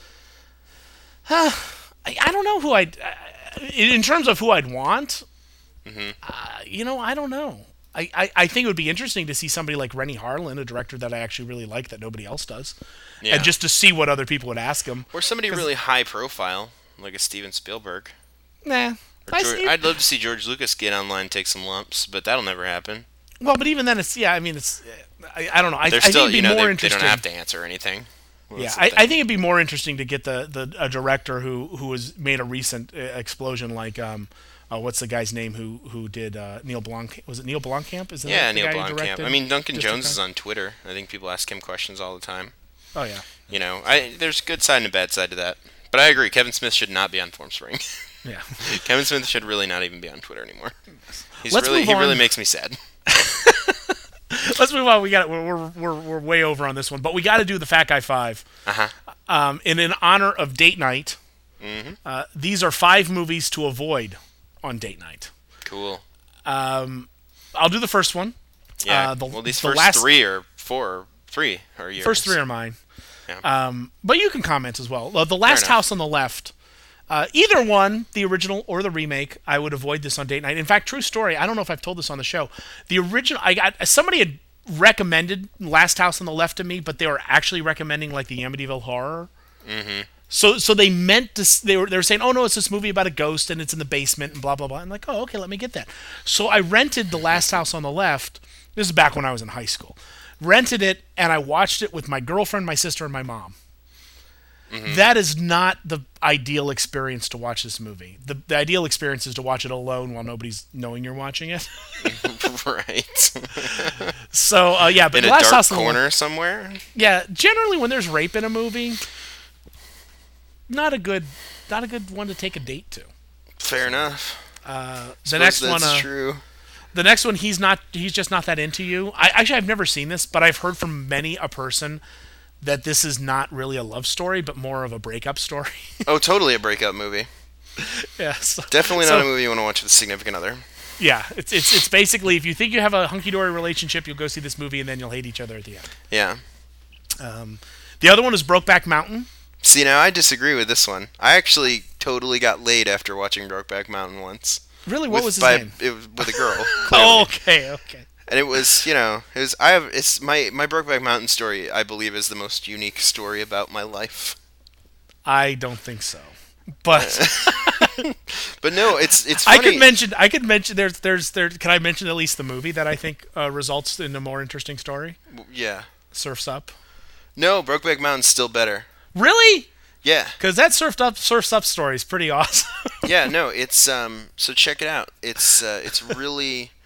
Uh, I, I don't know who I'd. Uh, in terms of who I'd want, mm-hmm. uh, you know, I don't know. I, I, I think it would be interesting to see somebody like Rennie Harlin, a director that I actually really like that nobody else does, yeah. and just to see what other people would ask him. Or somebody really high profile, like a Steven Spielberg. Nah. George, I'd love to see George Lucas get online and take some lumps, but that'll never happen. Well, but even then, it's yeah. I mean, it's I, I don't know. I, They're I still, think it'd be you know, more they, interesting. they don't have to answer anything. Well, yeah, I, I think it'd be more interesting to get the, the a director who who has made a recent uh, explosion, like um, uh, what's the guy's name who who did uh, Neil Blanc? Was it Neil Blomkamp? Is that yeah, the Neil guy Blomkamp. I mean, Duncan District Jones Nine? is on Twitter. I think people ask him questions all the time. Oh yeah. You know, I there's a good side and a bad side to that. But I agree, Kevin Smith should not be on Formspring. Yeah. Kevin Smith should really not even be on Twitter anymore. He's Let's really move he on. really makes me sad. Let's move on. We got we're, we're we're we're way over on this one, but we got to do the Fat Guy Five. Uh huh. Um, and in honor of date night, mm-hmm. uh, these are five movies to avoid on date night. Cool. Um, I'll do the first one. Yeah. Uh, the, well, these the first last, three or four, or three are yours. First three are mine. Yeah. Um, but you can comment as well. Uh, the Last House on the Left. Uh, either one, the original or the remake, I would avoid this on date night. In fact, true story. I don't know if I've told this on the show. The original, I got somebody had recommended Last House on the Left to me, but they were actually recommending like the Amityville Horror. Mm-hmm. So, so they meant to. They were they were saying, "Oh no, it's this movie about a ghost and it's in the basement and blah blah blah." I'm like, "Oh, okay, let me get that." So I rented The Last House on the Left. This is back when I was in high school. Rented it and I watched it with my girlfriend, my sister, and my mom. Mm-hmm. That is not the ideal experience to watch this movie. The, the ideal experience is to watch it alone while nobody's knowing you're watching it. Right. So, uh, yeah, but in a Last dark House on the corner Left, somewhere. Yeah, generally when there's rape in a movie, not a good, not a good one to take a date to. Fair enough. Uh, the next that's one, uh, true. The next one, he's not. He's just not that into you. I actually, I've never seen this, but I've heard from many a person that this is not really a love story, but more of a breakup story. Oh, totally a breakup movie. Yeah, so, definitely not so, a movie you want to watch with a significant other. Yeah, it's it's it's basically if you think you have a hunky-dory relationship, you'll go see this movie and then you'll hate each other at the end. Yeah. Um, the other one is Brokeback Mountain. See, now I disagree with this one. I actually totally got laid after watching Brokeback Mountain once. Really, what with, was his by, name? It was with a girl. Oh, okay, okay. And it was, you know, it was. I have. It's my my Brokeback Mountain story. I believe is the most unique story about my life. I don't think so, but but no, it's it's. Funny. I could mention. I could mention. There's there's there. Can I mention at least the movie that I think uh, results in a more interesting story? Yeah. Surf's Up. No, Brokeback Mountain's still better. Really? Yeah. Because that Surf's Up Surf's Up story is pretty awesome. Yeah. No, it's um. So check it out. It's uh. It's really.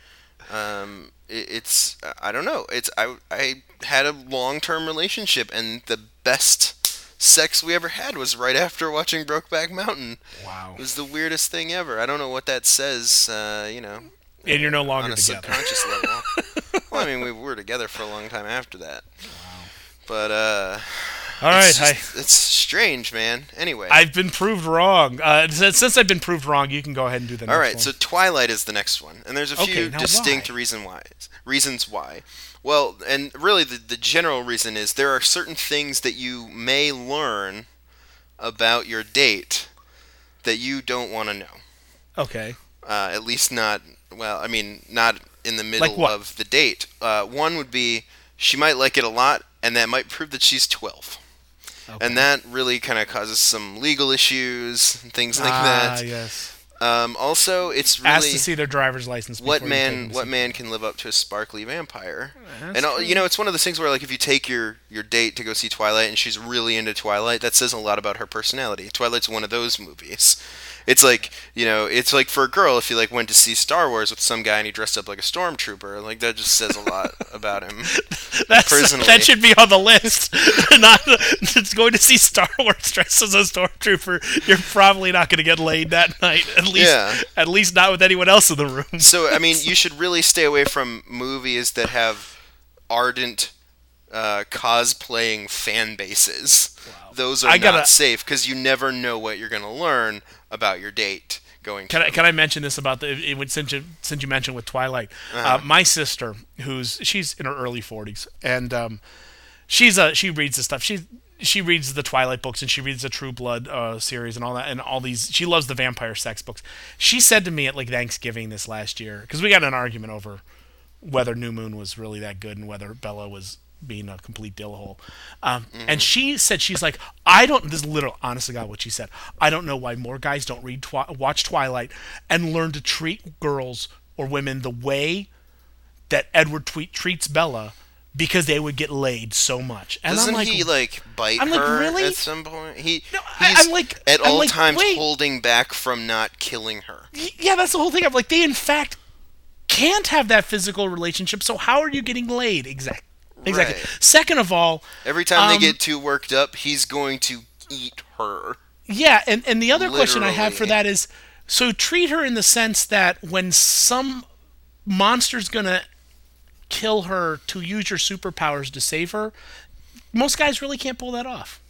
Um, it, it's I don't know. It's I I had a long-term relationship, and the best sex we ever had was right after watching Brokeback Mountain. Wow. It was the weirdest thing ever. I don't know what that says, uh, you know. And you're no longer on a together. subconscious level. Well, I mean, we were together for a long time after that. Wow. But, uh... All right, it's, just, I, it's strange, man. Anyway. I've been proved wrong. Uh, since, since I've been proved wrong, you can go ahead and do the next one. All right, one. So Twilight is the next one. And there's a few okay, distinct why? reason why, reasons why. Well, and really the, the general reason is there are certain things that you may learn about your date that you don't want to know. Okay. Uh, at least not, well, I mean, not in the middle like of the date. Uh, one would be she might like it a lot, and that might prove that she's twelve. Okay. And that really kind of causes some legal issues and things like ah, that. Ah, yes. Um, also, it's really asked to see their driver's license. What man? What man can live up to a sparkly vampire? That's and true. You know, it's one of those things where, like, if you take your your date to go see Twilight, and she's really into Twilight, that says a lot about her personality. Twilight's one of those movies. It's like, you know, it's like for a girl, if you like went to see Star Wars with some guy and he dressed up like a stormtrooper, like that just says a lot about him. That's, personally. That should be on the list. Not it's going to see Star Wars dressed as a stormtrooper. You're probably not going to get laid that night. At least, yeah. at least not with anyone else in the room. So, I mean, you should really stay away from movies that have ardent uh, cosplaying fan bases. Wow. Those are I gotta, not safe because you never know what you're going to learn about your date going can to. I, can I mention this about the it would, since you since you mentioned with Twilight, uh-huh. uh, my sister, who's she's in her early forties, and um, she's a she reads the stuff. She she reads the Twilight books and she reads the True Blood uh, series and all that and all these. She loves the vampire sex books. She said to me at like Thanksgiving this last year, because we got in an argument over whether New Moon was really that good and whether Bella was being a complete dillhole. Um, mm-hmm. And she said, she's like, I don't, this is literal, honest to God what she said, I don't know why more guys don't read twi- watch Twilight and learn to treat girls or women the way that Edward Tweet treats Bella because they would get laid so much. And Doesn't I'm like, he, like, bite I'm her like, really? at some point? He, no, he's I'm like, at I'm all like, times wait. holding back from not killing her. Yeah, that's the whole thing. I'm like, they in fact can't have that physical relationship, so how are you getting laid? Exactly. Exactly. Right. Second of all, every time um, they get too worked up, he's going to eat her. Yeah, and, and the other Literally. question I have for that is, so treat her in the sense that when some monster's gonna kill her to use your superpowers to save her, most guys really can't pull that off.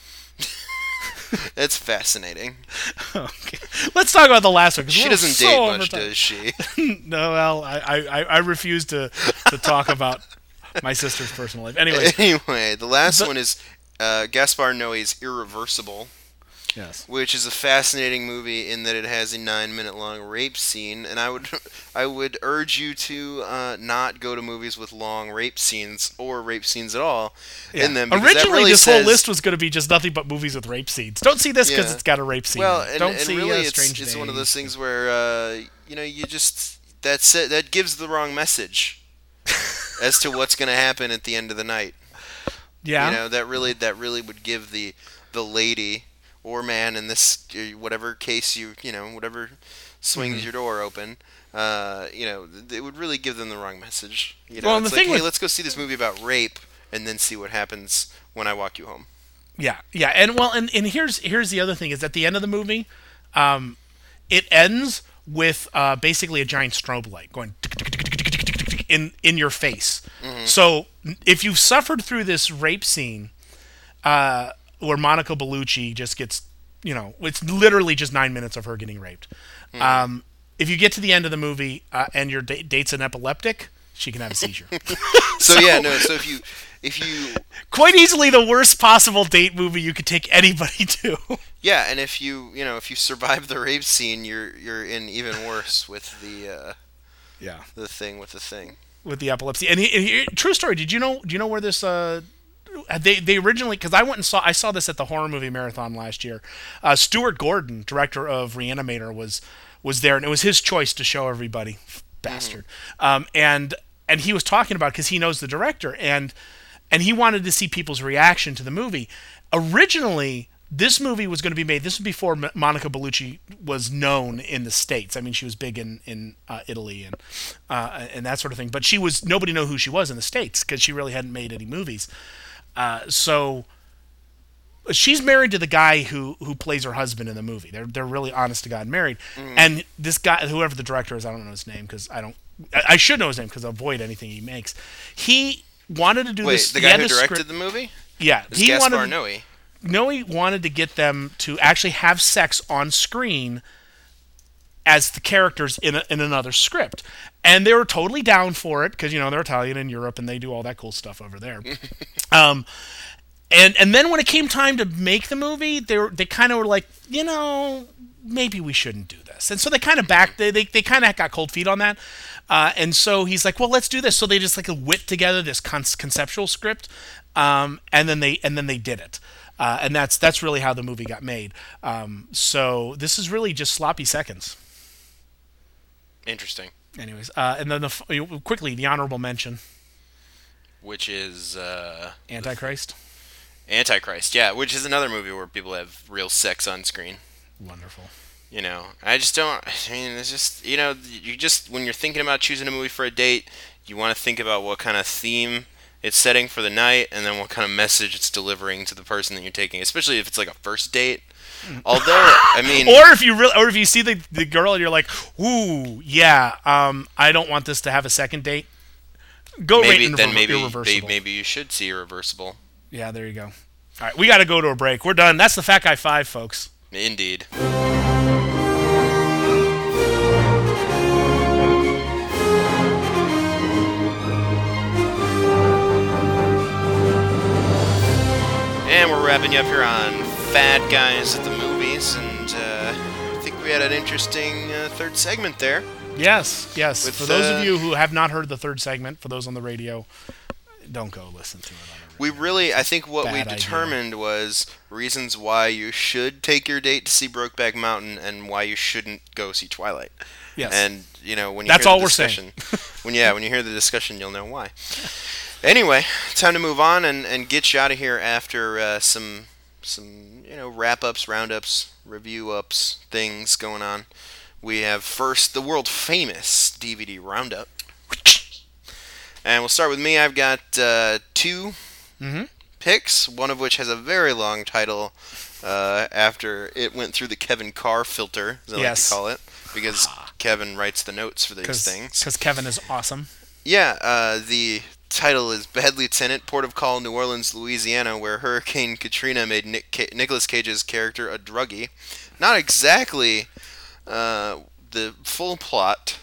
That's fascinating. Okay. Let's talk about the last one. She doesn't so date much, does she? No, well, I, I, I refuse to, to talk about my sister's personal life. Anyway, anyway, the last the, one is uh, Gaspar Noé's Irreversible. Yes. Which is a fascinating movie in that it has a nine-minute-long rape scene, and I would, I would urge you to uh, not go to movies with long rape scenes or rape scenes at all yeah. in them. Originally, really this says, whole list was going to be just nothing but movies with rape scenes. Don't see this because yeah. it's got a rape scene. Well, and, Don't and see really, uh, it's, Strange it's Days. one of those things where uh, you know you just that's it. That gives the wrong message as to what's going to happen at the end of the night. Yeah. You know that really that really would give the the lady. Or man, in this, whatever case you, you know, whatever swings mm-hmm. your door open, uh, you know, it would really give them the wrong message. You know, well, it's the like, thing hey, with... let's go see this movie about rape, and then see what happens when I walk you home. Yeah, yeah, and well, and, and here's here's the other thing is at the end of the movie, um, it ends with uh, basically a giant strobe light going in in your face. Mm-hmm. So if you've suffered through this rape scene, uh. where Monica Bellucci just gets, you know, it's literally just nine minutes of her getting raped. Mm. Um, if you get to the end of the movie uh, and your da- date's an epileptic, she can have a seizure. so, so yeah, no. So if you, if you, quite easily the worst possible date movie you could take anybody to. Yeah, and if you, you know, if you survive the rape scene, you're you're in even worse with the, uh, yeah, the thing with the thing with the epilepsy. And, he, and he, true story. Did you know? Do you know where this? Uh, They they originally, because I went and saw I saw this at the Horror Movie Marathon last year. Uh, Stuart Gordon, director of Reanimator, was was there, and it was his choice to show everybody. Bastard. Mm-hmm. Um, and and he was talking about because he knows the director, and and he wanted to see people's reaction to the movie. Originally, this movie was going to be made. This was before M- Monica Bellucci was known in the States. I mean, she was big in in uh, Italy and uh, and that sort of thing. But she was nobody knew who she was in the States because she really hadn't made any movies. Uh, so she's married to the guy who who plays her husband in the movie. They're they're really honest to God married. Mm. And this guy, whoever the director is, I don't know his name because I don't. I, I should know his name because I avoid anything he makes. He wanted to do Wait, this. Wait, the guy who directed script, the movie? Yeah, it's he Gaspar wanted. Noé. Noe wanted to get them to actually have sex on screen as the characters in a, in another script, and they were totally down for it because you know they're Italian in Europe and they do all that cool stuff over there. um, and and then when it came time to make the movie, they were, they kind of were like, you know, maybe we shouldn't do this, and so they kind of backed. They they, they kind of got cold feet on that. Uh, and so he's like, well, let's do this. So they just like whipped together this con- conceptual script, um, and then they and then they did it. Uh, and that's that's really how the movie got made. Um, so this is really just sloppy seconds. Interesting. Anyways, uh, and then the, quickly the honorable mention, which is uh, Antichrist. Antichrist, yeah, which is another movie where people have real sex on screen. Wonderful. You know, I just don't. I mean, it's just you know, you just when you're thinking about choosing a movie for a date, you want to think about what kind of theme it's setting for the night, and then what kind of message it's delivering to the person that you're taking, especially if it's like a first date. Although, I mean, or if you really, or if you see the the girl and you're like, ooh, yeah, um, I don't want this to have a second date. Go maybe right then maybe Irreversible. maybe you should see Irreversible. Yeah, there you go. All right, we got to go to a break. We're done. That's the Fat Guy Five, folks. Indeed. And we're wrapping you up here on Fat Guys at the Movies, and uh, I think we had an interesting uh, third segment there. Yes, yes. With, for those uh, of you who have not heard the third segment, for those on the radio, don't go listen to it on the radio. We really, I think what Bad we determined idea. was reasons why you should take your date to see Brokeback Mountain and why you shouldn't go see Twilight. Yes. And, you know, when you That's hear all the we're discussion, saying. when yeah, when you hear the discussion, you'll know why. Anyway, time to move on and, and get you out of here after uh, some some you know wrap-ups, roundups, review-ups, things going on. We have first the world-famous D V D roundup. And we'll start with me. I've got uh, two mm-hmm. picks, one of which has a very long title uh, after it went through the Kevin Carr filter, as I yes. like to call it, because Kevin writes the notes for these Cause, things. Because Kevin is awesome. Yeah, uh, the title is Bad Lieutenant, Port of Call, New Orleans, Louisiana, where Hurricane Katrina made Nick Ca- Nicolas Cage's character a druggie. Not exactly uh, the full plot,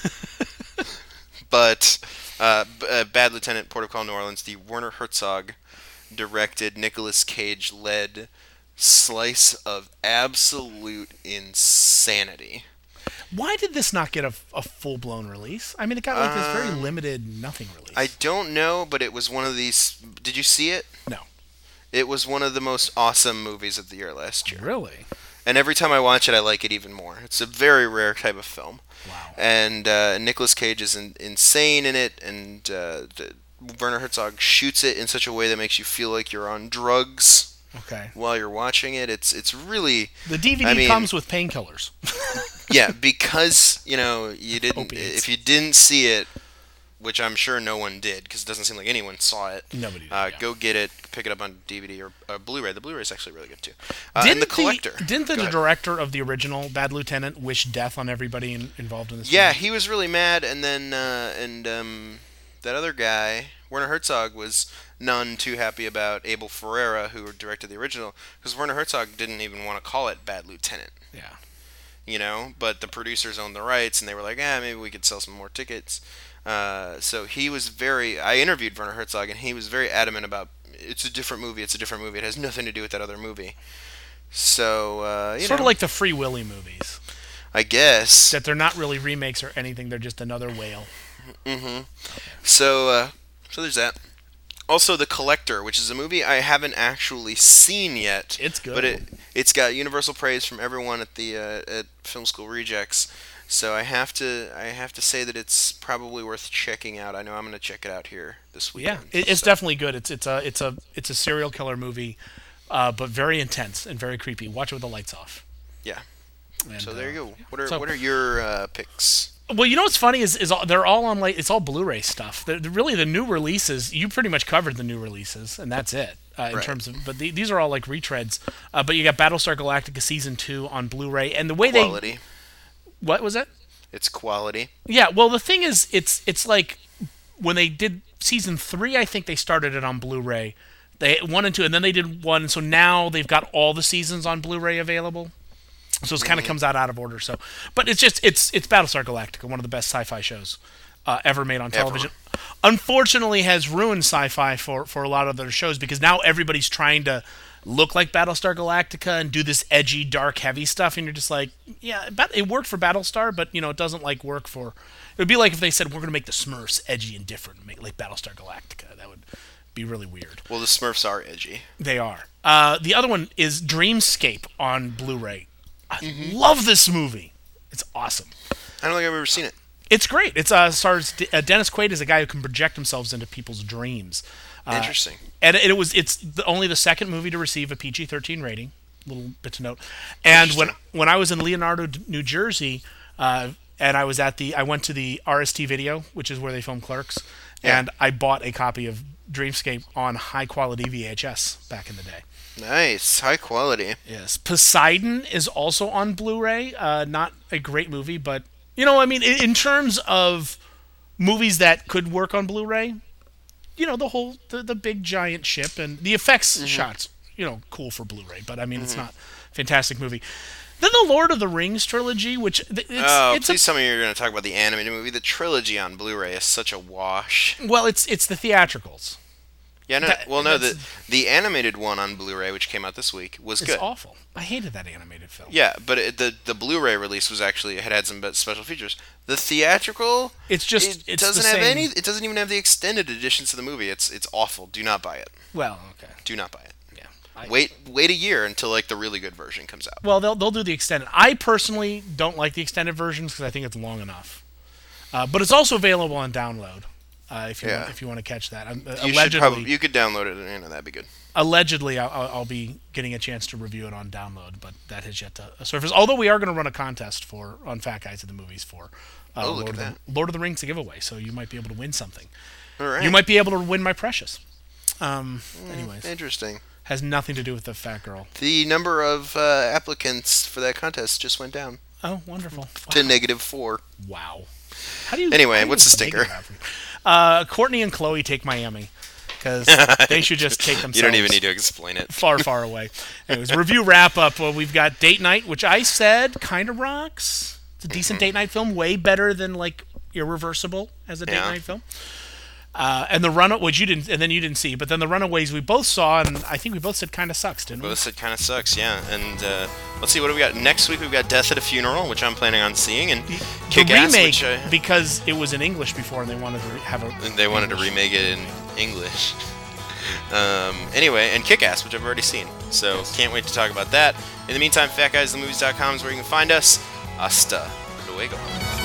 but uh, B- uh, Bad Lieutenant, Port of Call, New Orleans, the Werner Herzog directed, Nicolas Cage led slice of absolute insanity. Why did this not get a, a full-blown release? I mean, it got like this very Um, limited nothing release. I don't know, but it was one of these... Did you see it? No. It was one of the most awesome movies of the year last year. Really? And every time I watch it, I like it even more. It's a very rare type of film. Wow. And uh, Nicolas Cage is in, insane in it, and uh, the, Werner Herzog shoots it in such a way that makes you feel like you're on drugs. Okay. While you're watching it, it's it's really the D V D I mean, comes with painkillers. Yeah, because you know you didn't. Opiates. If you didn't see it, which I'm sure no one did, because it doesn't seem like anyone saw it. Nobody did. Uh, yeah. Go get it, pick it up on D V D or uh, Blu-ray. The Blu-ray is actually really good too. Uh, Didn't and the collector. The, didn't the, Go the ahead. director of the original Bad Lieutenant wish death on everybody in, involved in this? Yeah, film? he was really mad, and then uh, and um, that other guy, Werner Herzog, was none too happy about Abel Ferrara, who directed the original, because Werner Herzog didn't even want to call it Bad Lieutenant. Yeah. You know, but the producers owned the rights, and they were like, ah, maybe we could sell some more tickets. Uh, so he was very... I interviewed Werner Herzog, and he was very adamant about, it's a different movie, it's a different movie, it has nothing to do with that other movie. So, uh, you Sort know, of like the Free Willy movies. I guess. That they're not really remakes or anything, they're just another whale. Mm-hmm. So, uh, so there's that. Also, The Collector, which is a movie I haven't actually seen yet. It's good. But it, it's got universal praise from everyone at the uh, at Film School Rejects. So I have to I have to say that it's probably worth checking out. I know I'm going to check it out here this weekend. Yeah, it, it's so. definitely good. It's it's a it's a it's a serial killer movie uh, but very intense and very creepy. Watch it with the lights off. Yeah. And, so there you uh, go. What are so- what are your uh, picks? Well, you know what's funny is is all, they're all on like it's all Blu-ray stuff. They're, they're really the new releases. You pretty much covered the new releases, and that's it uh, in Right. terms of. But the, these are all like retreads. Uh, but you got Battlestar Galactica season two on Blu-ray, and the way Quality. they what was it? It's quality. Yeah. Well, the thing is, it's it's like when they did season three, I think they started it on Blu-ray. They one and two, and then they did one. So now they've got all the seasons on Blu-ray available. So it kind of comes out out of order. So, but it's just it's it's Battlestar Galactica, one of the best sci-fi shows uh, ever made on television. Ever. Unfortunately, has ruined sci-fi for for a lot of their shows because now everybody's trying to look like Battlestar Galactica and do this edgy, dark, heavy stuff, and you're just like, yeah, it worked for Battlestar, but you know, it doesn't like work for. It would be like if they said we're going to make the Smurfs edgy and different, make like Battlestar Galactica. That would be really weird. Well, the Smurfs are edgy. They are. Uh, the other one is Dreamscape on Blu-ray. I mm-hmm. love this movie. It's awesome. I don't think I've ever seen it. It's great. It's uh, stars D- uh, Dennis Quaid is a guy who can project himself into people's dreams. Uh, Interesting. And it was it's the, only the second movie to receive a P G thirteen rating. Little bit to note. And when when I was in Leonardo, New Jersey, uh, and I was at the I went to the R S T Video, which is where they film Clerks, yeah. and I bought a copy of Dreamscape on high quality V H S back in the day. Nice, high quality. Yes, Poseidon is also on Blu-ray. Uh, not a great movie, but you know, I mean, in, in terms of movies that could work on Blu-ray, you know, the whole the, the big giant ship and the effects mm-hmm. shots, you know, cool for Blu-ray. But I mean, mm-hmm. it's not a fantastic movie. Then the Lord of the Rings trilogy, which it's, oh, it's please a, tell me you're going to talk about the animated movie. The trilogy on Blu-ray is such a wash. Well, it's it's the theatricals. Yeah, no. That, well, no. The the animated one on Blu-ray, which came out this week, was it's good. It's awful. I hated that animated film. Yeah, but it, the the Blu-ray release was actually it had some special features. The theatrical, it's just it it's doesn't the have same. any. It doesn't even have the extended editions to the movie. It's it's awful. Do not buy it. Well, okay. Do not buy it. Yeah. I, wait wait a year until like the really good version comes out. Well, they'll they'll do the extended. I personally don't like the extended versions because I think it's long enough. Uh, but it's also available on download. Uh, if you yeah. want, if you want to catch that, um, you allegedly, should probably, you could download it. You know, that'd be good. Allegedly, I'll, I'll be getting a chance to review it on download, but that has yet to surface. Although we are going to run a contest for on Fat Guys at the Movies for uh, oh, Lord, look of at the, that. Lord of the Rings, a giveaway, so you might be able to win something. All right. You might be able to win my Precious. Um, mm, anyways, interesting. Has nothing to do with the fat girl. The number of uh, applicants for that contest just went down. Oh, wonderful! To wow. negative four. Wow. How do you? Anyway, how do you what's the stinker? Uh, Courtney and Chloe take Miami because they should just take themselves. You don't even need to explain it. Far, far away. Anyways, review wrap up. Well, we've got Date Night, which I said kind of rocks. It's a decent mm-hmm. date night film, way better than like Irreversible as a date yeah. night film. Uh, and the Run, which you didn't, and then you didn't see, but then the Runaways we both saw, and I think we both said kind of sucks, didn't we? Both said kind of sucks, yeah. And uh, let's see, what do we got next week? We've got Death at a Funeral, which I'm planning on seeing, and the, Kick-Ass, the remake which I, because it was in English before, and they wanted to have a. They wanted English. to remake it in English. um, anyway, and Kick-Ass, which I've already seen, so can't wait to talk about that. In the meantime, fat guys the movies dot com is where you can find us. Hasta luego.